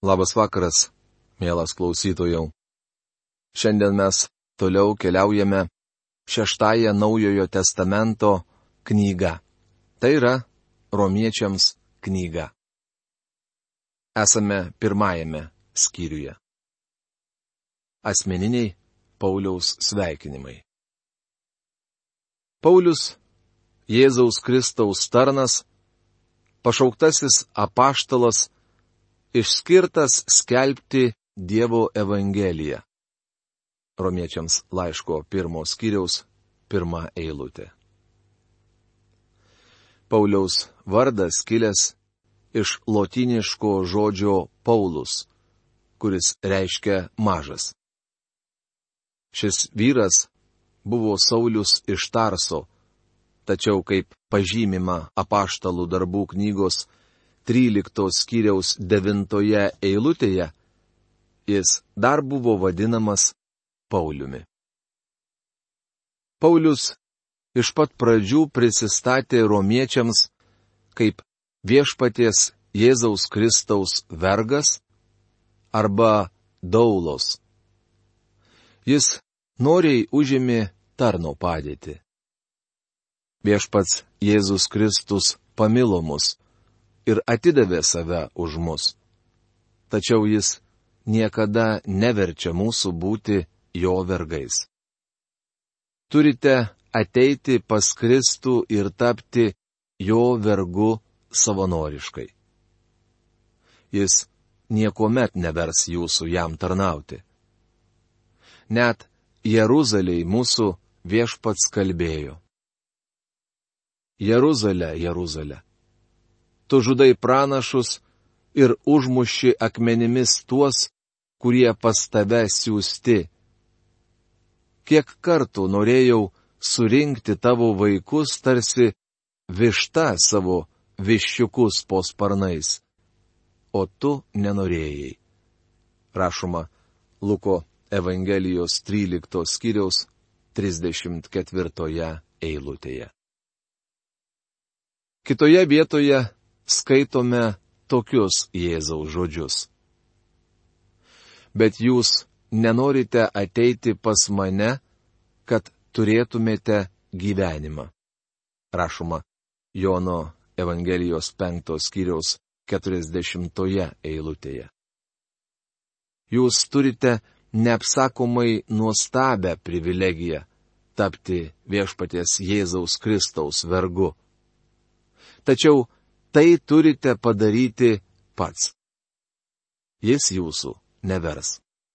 Labas vakaras, mielas klausytojau. Šiandien mes toliau keliaujame 6 Naujojo Testamento knygą. Tai yra Romiečiams knyga. Esame 1 skyriuje. Asmeniniai Pauliaus sveikinimai. Paulius, Jėzaus Kristaus tarnas, pašauktasis apaštalas, išskirtas skelbti Dievo evangeliją. Romiečiams laiško 1 skyriaus 1 eilutė. Pauliaus vardas kilęs iš lotyniško žodžio Paulus, kuris reiškia mažas. Šis vyras buvo Saulius iš Tarso, tačiau kaip pažymima apaštalų darbų knygos 13 skyriaus 9 eilutėje, jis dar buvo vadinamas Pauliumi. Paulius iš pat pradžių prisistatė romiečiams kaip viešpaties Jėzaus Kristaus vergas arba daulos. Jis noriai užėmė tarno padėtį. Viešpats Jėzus Kristus pamilo mus ir atidavė save už mus. Tačiau jis niekada neverčia mūsų būti jo vergais. Turite ateiti pas Kristų ir tapti jo vergu savanoriškai. Jis niekuomet nevers jūsų jam tarnauti. Net Jeruzalei mūsų viešpats kalbėjo. Jeruzalė, Jeruzalė. Tu žudai pranašus ir užmuši akmenimis tuos, kurie pas tave siųsti. Kiek kartų norėjau surinkti tavo vaikus tarsi višta savo viščiukus po sparnais, o tu nenorėjai. Rašoma Luko Evangelijos 13 skyriaus 34 eilutėje. Kitoje vietoje skaitome tokius Jėzaus žodžius. Bet jūs nenorite ateiti pas mane, kad turėtumėte gyvenimą. Rašoma Jono Evangelijos 5 skyriaus 40 eilutėje. Jūs turite neapsakomai nuostabią privilegiją tapti viešpaties Jėzaus Kristaus vergu. Tačiau tai turite padaryti pats. Jis jūsų nevers.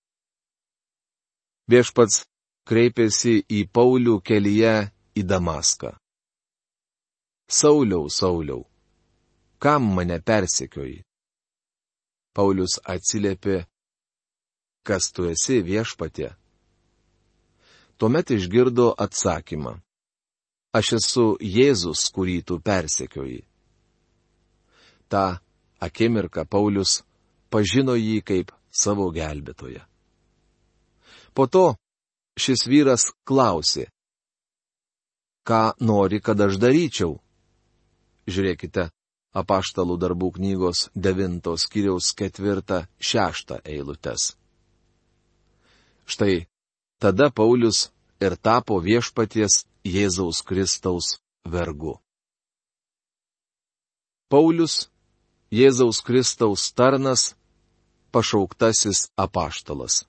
Viešpats kreipėsi į Paulių kelyje į Damaską. Sauliau, Sauliau, kam mane persekioji? Paulius atsiliepė, kas tu esi, viešpatie? Tuomet išgirdo atsakymą. Aš esu Jėzus, kurį tu persekioji. Ta akimirką Paulius pažino jį kaip savo gelbėtoją. Po to šis vyras klausė, ką nori, kad aš daryčiau? Žiūrėkite, apaštalų darbų knygos 9 skyriaus 4-6 eilutes. Štai tada Paulius ir tapo viešpaties Jėzaus Kristaus vergu. Paulius, Jėzaus Kristaus tarnas, pašauktasis apaštalas.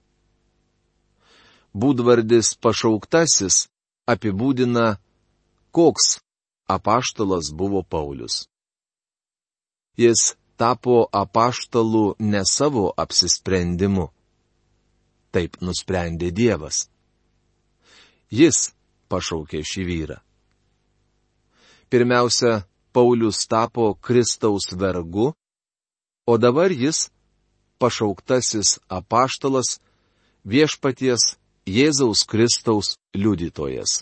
Būdvardis pašauktasis apibūdina, koks apaštalas buvo Paulius. Jis tapo apaštalu ne savo apsisprendimu. Taip nusprendė Dievas. Jis pašaukė šį vyrą. Pirmiausia, Paulius tapo Kristaus vergu, o dabar jis, pašauktasis apaštalas, viešpaties Jėzaus Kristaus liudytojas.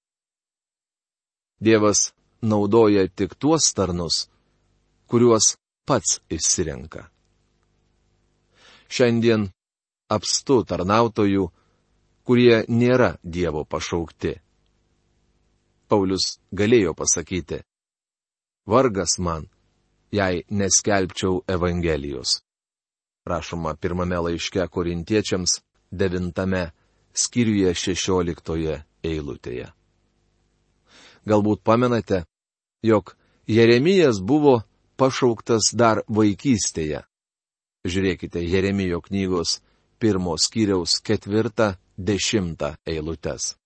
Dievas naudoja tik tuos tarnus, kuriuos pats išsirenka. Šiandien apstu tarnautojų, kurie nėra Dievo pašaukti. Paulius galėjo pasakyti, vargas man, jei neskelbčiau Evangelijos. Rašoma pirmame laiške Korintiečiams 9 skyriuje 16 eilutėje. Galbūt pamenate, jog Jeremijas buvo pašauktas dar vaikystėje. Žiūrėkite Jeremijo knygos 1 skyriaus 4-10 eilutes.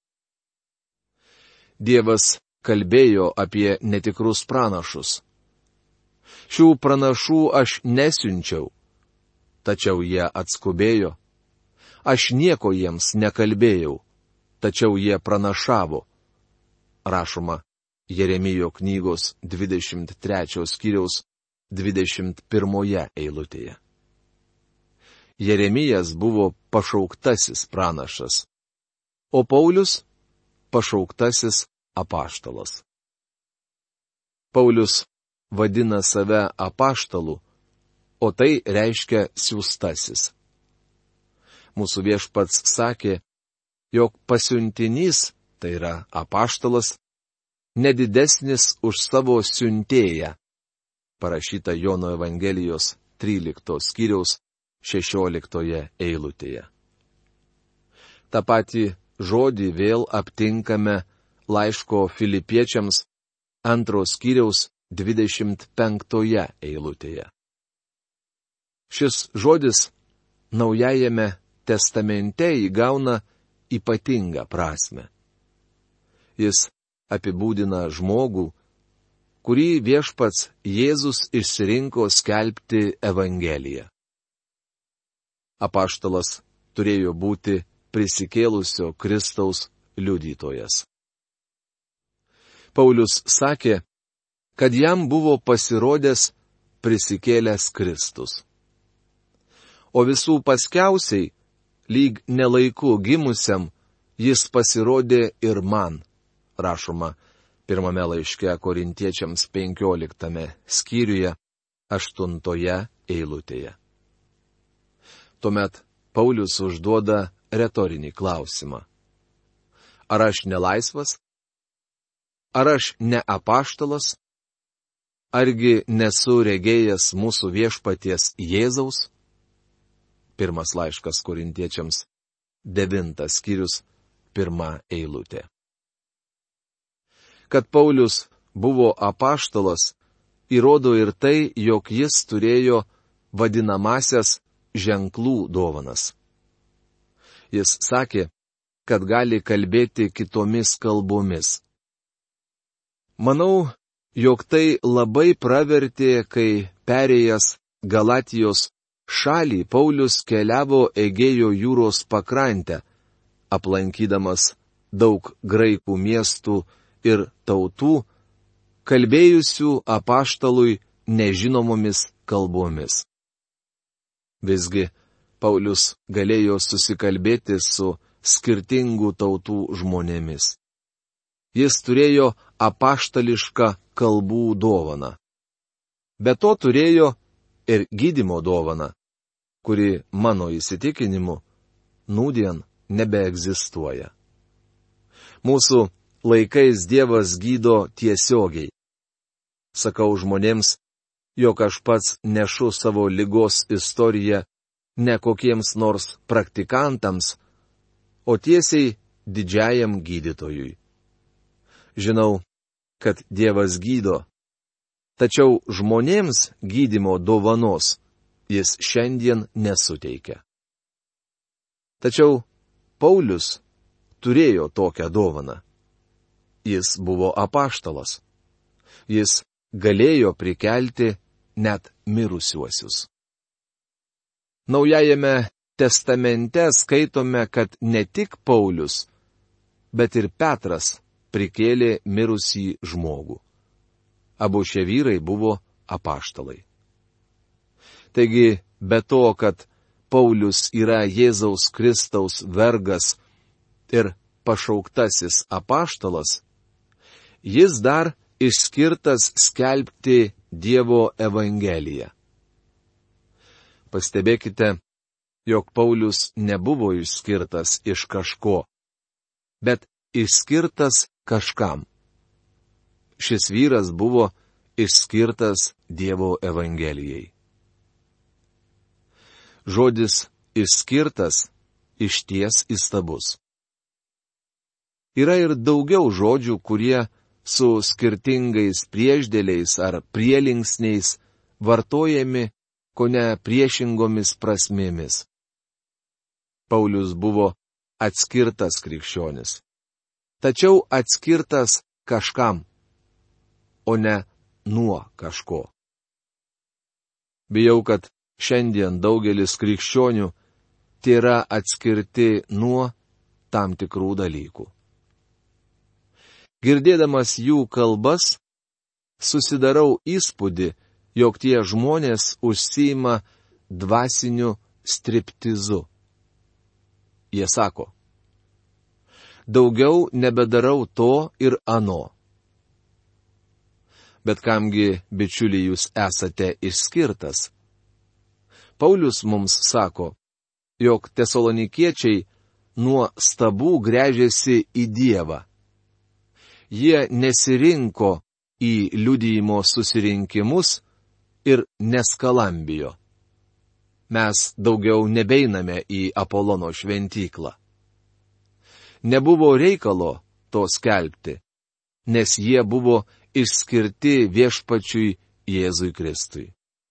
Dievas kalbėjo apie netikrus pranašus. Šių pranašų aš nesiunčiau, tačiau jie atskubėjo. Aš nieko jiems nekalbėjau, tačiau jie pranašavo. Rašoma Jeremijo knygos 23 skyriaus 21 eilutėje. Jeremijas buvo pašauktasis pranašas, o Paulius pašauktasis apaštalas. Paulius vadina save apaštalu, o tai reiškia siųstasis. Mūsų Viešpats sakė, jog pasiuntinys, tai yra apaštalas, nedidesnis už savo siuntėją, parašyta Jono Evangelijos 13 skyriaus 16 eilutėje. Ta pati žodį vėl aptinkame laiško Filipiečiams 2 skyriaus 25 eilutėje. Šis žodis Naujajame testamente įgauna ypatingą prasme. Jis apibūdina žmogų, kurį Viešpats Jėzus išsirinko skelbti Evangeliją. Apaštalas turėjo būti prisikėlusio Kristaus liudytojas. Paulius sakė, kad jam buvo pasirodęs prisikėlęs Kristus. O visų paskiausiai, lyg nelaiku gimusiam, jis pasirodė ir man, rašoma pirmame laiške Korintiečiams 15 skyriuje 8 eilutėje. Tuomet Paulius užduoda retorinį klausimą. Ar aš nelaisvas? Ar aš ne apaštalas? Argi nesu regėjęs mūsų Viešpaties Jėzaus? Pirmas laiškas Korintiečiams 9 skyrius 1 eilutė. Kad Paulius buvo apaštalas, įrodo ir tai, jog jis turėjo vadinamasias ženklų dovanas. Jis sakė, kad gali kalbėti kitomis kalbomis. Manau, jog tai labai pravertė, kai perėjęs Galatijos šalį Paulius keliavo Egėjo jūros pakrantę, aplankydamas daug graikų miestų ir tautų, kalbėjusių apaštalui nežinomomis kalbomis. Visgi, Paulius galėjo susikalbėti su skirtingų tautų žmonėmis. Jis turėjo apaštališką kalbų dovaną. Be to turėjo ir gydymo dovaną, kuri, mano įsitikinimu, nūdien nebeegzistuoja. Mūsų laikais Dievas gydo tiesiogiai. Sakau žmonėms, jog aš pats nešu savo ligos istoriją ne kokiems nors praktikantams, o tiesiai didžiajam gydytojui. Žinau, kad Dievas gydo, tačiau žmonėms gydymo dovanos jis šiandien nesuteikia. Tačiau Paulius turėjo tokią dovaną. Jis buvo apaštalas. Jis galėjo prikelti net mirusiuosius. Naujajame testamente skaitome, kad ne tik Paulius, bet ir Petras prikėlė mirusį žmogų. Abu šie vyrai buvo apaštalai. Taigi, be to, kad Paulius yra Jėzaus Kristaus vergas ir pašauktasis apaštalas, jis dar išskirtas skelbti Dievo Evangeliją. Pastebėkite, jog Paulius nebuvo išskirtas iš kažko, bet išskirtas kažkam. Šis vyras buvo išskirtas Dievo Evangelijai. Žodis išskirtas išties įstabus. Yra ir daugiau žodžių, kurie su skirtingais priešdėliais ar prielinksniais vartojami kone priešingomis prasmėmis. Paulius buvo atskirtas krikščionis. Tačiau atskirtas kažkam, o ne nuo kažko. Bijau, kad šiandien daugelis krikščionių tėra atskirti nuo tam tikrų dalykų. Girdėdamas jų kalbas, susidarau įspūdį, jog tie žmonės užsiima dvasiniu striptizu. Jie sako, daugiau nebedarau to ir ano. Bet kamgi, bičiuliai, jūs esate išskirtas? Paulius mums sako, jog tesalonikiečiai nuo stabų gręžėsi į Dievą. Jie nesirinko į liudijimo susirinkimus ir neskalambijo. Mes daugiau nebeiname į Apolono šventyklą. Nebuvo reikalo to skelbti, nes jie buvo išskirti viešpačiui Jėzui Kristui.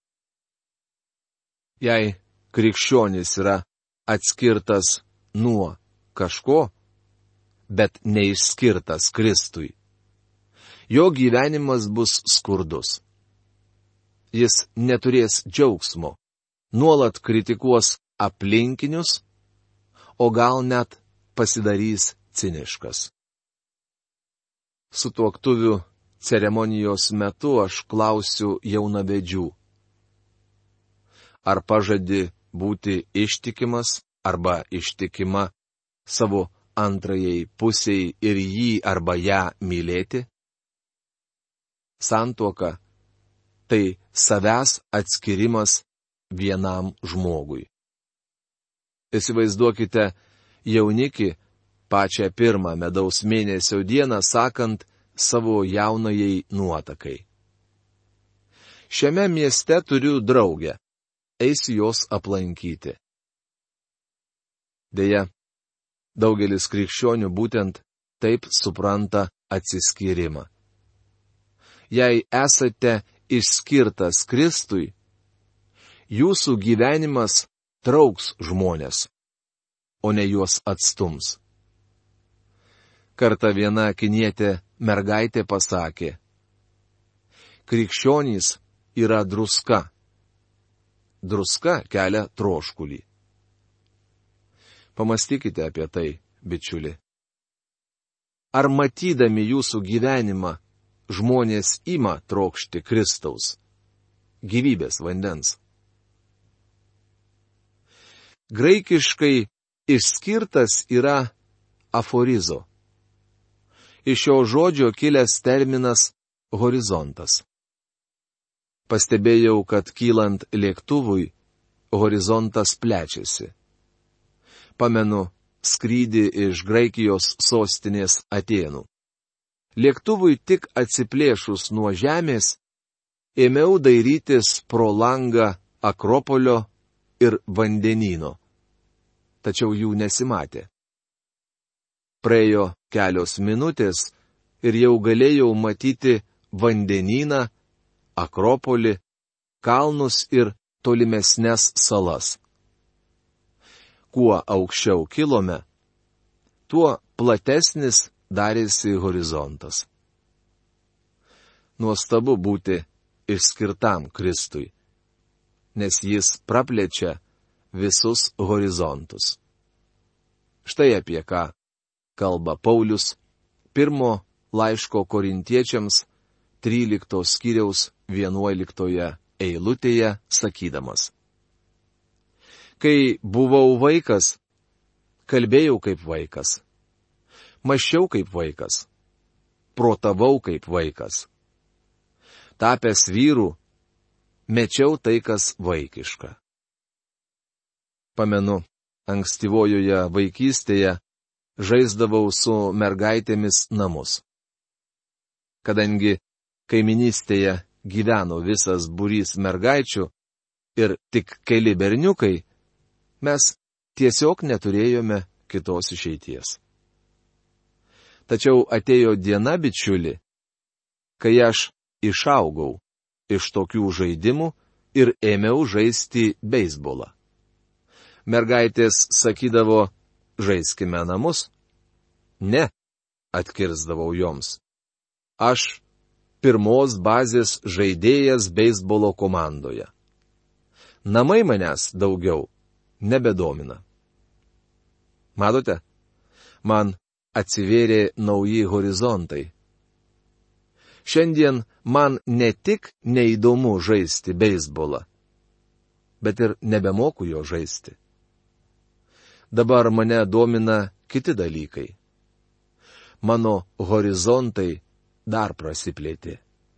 Jei krikščionis yra atskirtas nuo kažko, bet neišskirtas Kristui, jo gyvenimas bus skurdus. Jis neturės džiaugsmo, nuolat kritikuos aplinkinius, o gal net pasidarys ciniškas. Sutuoktuvių ceremonijos metu aš klausiu jaunavedžių. Ar pažadi būti ištikimas arba ištikima savo antrajai pusiai ir jį arba ją mylėti? Santuoka – tai savęs atskirimas vienam žmogui. Įsivaizduokite jaunikį pačią pirmą medaus mėnesio dieną sakant savo jaunajai nuotakai. Šiame mieste turiu draugę, eisiu jos aplankyti. Deja, daugelis krikščionių būtent taip supranta atsiskyrimą. Jei esate išskirtas Kristui, jūsų gyvenimas trauks žmonės, o ne juos atstums. Kartą viena kinietė mergaitė pasakė, krikščionys yra druska. Druska kelia troškulį. Pamastykite apie tai, bičiuli. Ar matydami jūsų gyvenimą žmonės ima trokšti Kristaus, gyvybės vandens? Graikiškai išskirtas yra aforizo. Iš šio žodžio kilęs terminas horizontas. Pastebėjau, kad kylant lėktuvui, horizontas plečiasi. Pamenu skrydį iš Graikijos sostinės Atėnų. Lėktuvui tik atsiplėšus nuo žemės, ėmiau dairytis pro langą Akropolio ir vandenyno. Tačiau jų nesimatė. Praėjo kelios minutės ir jau galėjau matyti vandenyną, Akropolį, kalnus ir tolimesnes salas. Kuo aukščiau kilome, tuo platesnis darėsi horizontas. Nuostabu būti išskirtam Kristui, nes jis praplečia visus horizontus. Štai apie ką kalba Paulius 1 laiško Korintiečiams 13 skyriaus 11 eilutėje sakydamas. Kai buvau vaikas, kalbėjau kaip vaikas, mąsčiau kaip vaikas, protavau kaip vaikas. Tapęs vyru, mečiau tai, kas vaikiška. Pamenu, ankstyvojoje vaikystėje žaisdavau su mergaitėmis namus. Kadangi kaiminystėje gyveno visas būrys mergaičių ir tik keli berniukai, Mes tiesiog neturėjome kitos išeities. Tačiau atėjo diena, bičiuli, kai aš išaugau iš tokių žaidimų ir ėmiau žaisti beisbolą. Mergaitės sakydavo, žaiskime namus. Ne, atkirsdavau joms. Aš pirmos bazės žaidėjas beisbolo komandoje. Namai manęs daugiau nebedomina. Matote, man atsivėrė nauji horizontai. Šiandien man ne tik neįdomu žaisti beisbolą, bet ir nebemoku jo žaisti. Dabar mane domina kiti dalykai. Mano horizontai dar prasiplėtė.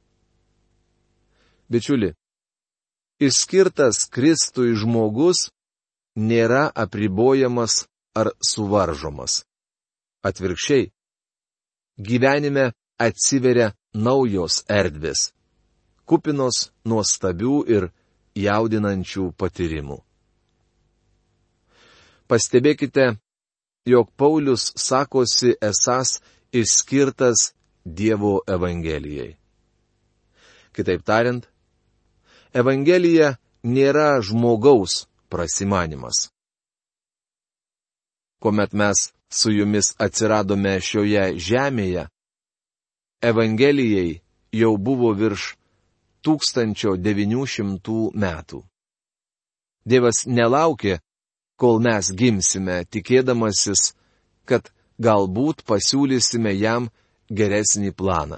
Bičiuli, išskirtas Kristui žmogus nėra apribojamas ar suvaržomas. Atvirkščiai, gyvenime atsiveria naujos erdvės, kupinos nuostabių ir jaudinančių patyrimų. Pastebėkite, jog Paulius sakosi esąs išskirtas Dievo Evangelijai. Kitaip tariant, Evangelija nėra žmogaus prasimanimas. Kuomet mes su jumis atsiradome šioje žemėje, Evangelijai jau buvo virš 1900 metų. Dievas nelaukė, kol mes gimsime, tikėdamasis, kad galbūt pasiūlysime jam geresnį planą.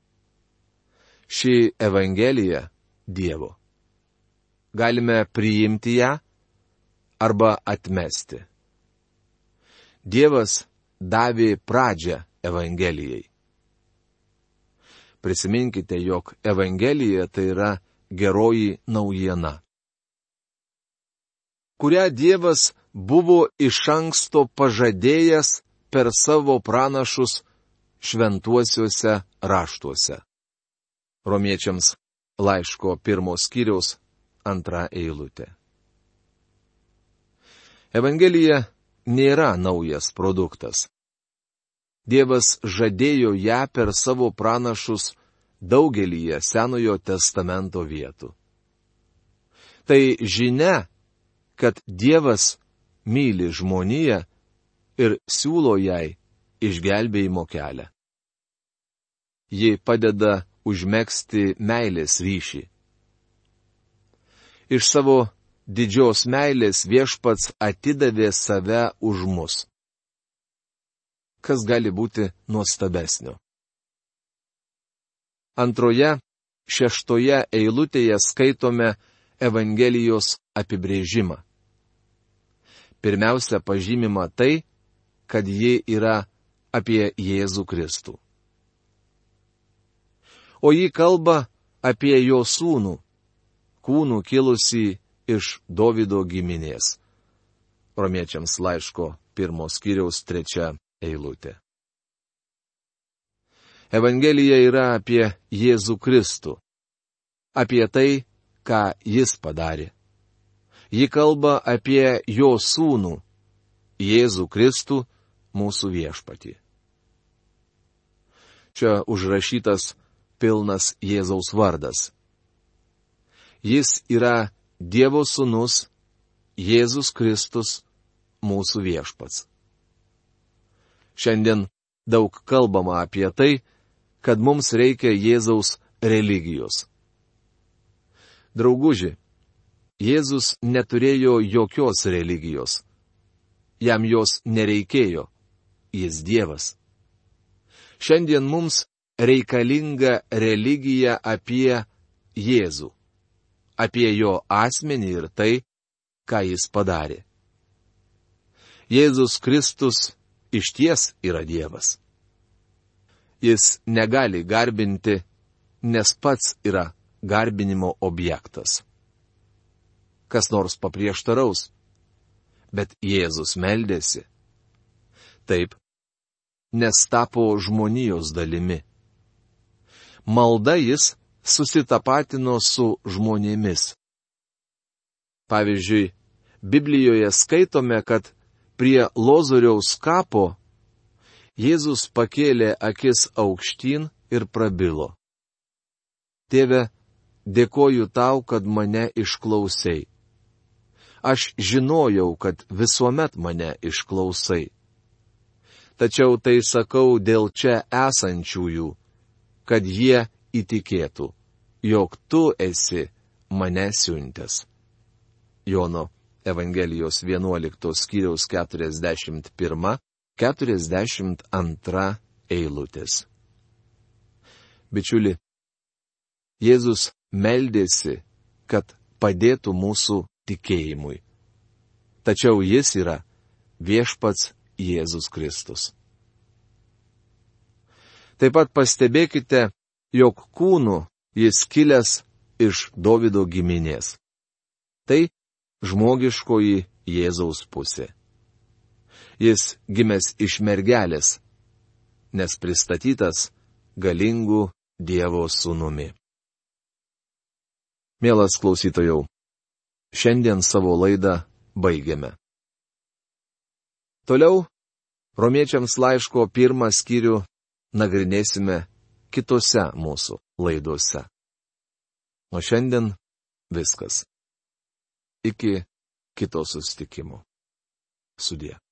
Ši Evangelija Dievo. Galime priimti ją arba atmesti. Dievas davė pradžią Evangelijai. Prisiminkite, jog Evangelija tai yra geroji naujiena, kurią Dievas buvo iš anksto pažadėjęs per savo pranašus šventuosiuose raštuose. Romiečiams laiško 1 skyriaus 2 eilutė. Evangelija nėra naujas produktas. Dievas žadėjo ją per savo pranašus daugelyje Senojo testamento vietų. Tai žinia, kad Dievas myli žmoniją ir siūlo jai išgelbėjimo kelią. Ji padeda užmegzti meilės ryšį. Iš savo didžios meilės Viešpats atidavė save už mus. Kas gali būti nuostabesnio? 2, 6 eilutėje skaitome Evangelijos apibrėžimą. Pirmiausia pažymima tai, kad ji yra apie Jėzų Kristų. O ji kalba apie jo sūnų, kūnų kilusį iš Dovydo giminės. Romiečiams laiško 1 skyriaus 3 eilutė. Evangelija yra apie Jėzų Kristų, apie tai, ką jis padarė. Ji kalba apie jo sūnų, Jėzų Kristų, mūsų viešpatį. Čia užrašytas pilnas Jėzaus vardas. Jis yra Dievo sūnus, Jėzus Kristus, mūsų viešpats. Šiandien daug kalbama apie tai, kad mums reikia Jėzaus religijos. Drauguži, Jėzus neturėjo jokios religijos. Jam jos nereikėjo. Jis Dievas. Šiandien mums reikalinga religija apie Jėzų, apie jo asmenį ir tai, ką jis padarė. Jėzus Kristus išties yra Dievas. Jis negali garbinti, nes pats yra garbinimo objektas. Kas nors paprieštaraus, bet Jėzus meldėsi. Taip, nes tapo žmonijos dalimi. Malda jis susitapatino su žmonėmis. Pavyzdžiui, Biblijoje skaitome, kad prie Lozoriaus kapo Jėzus pakėlė akis aukštyn ir prabilo. Tėve, dėkoju tau, kad mane išklausei. Aš žinojau, kad visuomet mane išklausai. Tačiau tai sakau dėl čia esančiųjų, kad jie įtikėtų, jog tu esi mane siuntęs. Jono Evangelijos 11 skyriaus 41-42 eilutės. Bičiuli, Jėzus meldėsi, kad padėtų mūsų tikėjimui. Tačiau jis yra viešpats Jėzus Kristus. Taip pat pastebėkite, jog kūnu jis kilęs iš Dovydo giminės. Tai žmogiškoji Jėzaus pusė. Jis gimęs iš mergelės, nes pristatytas galingų Dievo sūnumi. Mielas klausytojau, šiandien savo laidą baigiame. Toliau Romiečiams laiško 1 skyrių nagrinėsime kitose mūsų laidose. O šiandien viskas. Iki kito susitikimo. Sudie.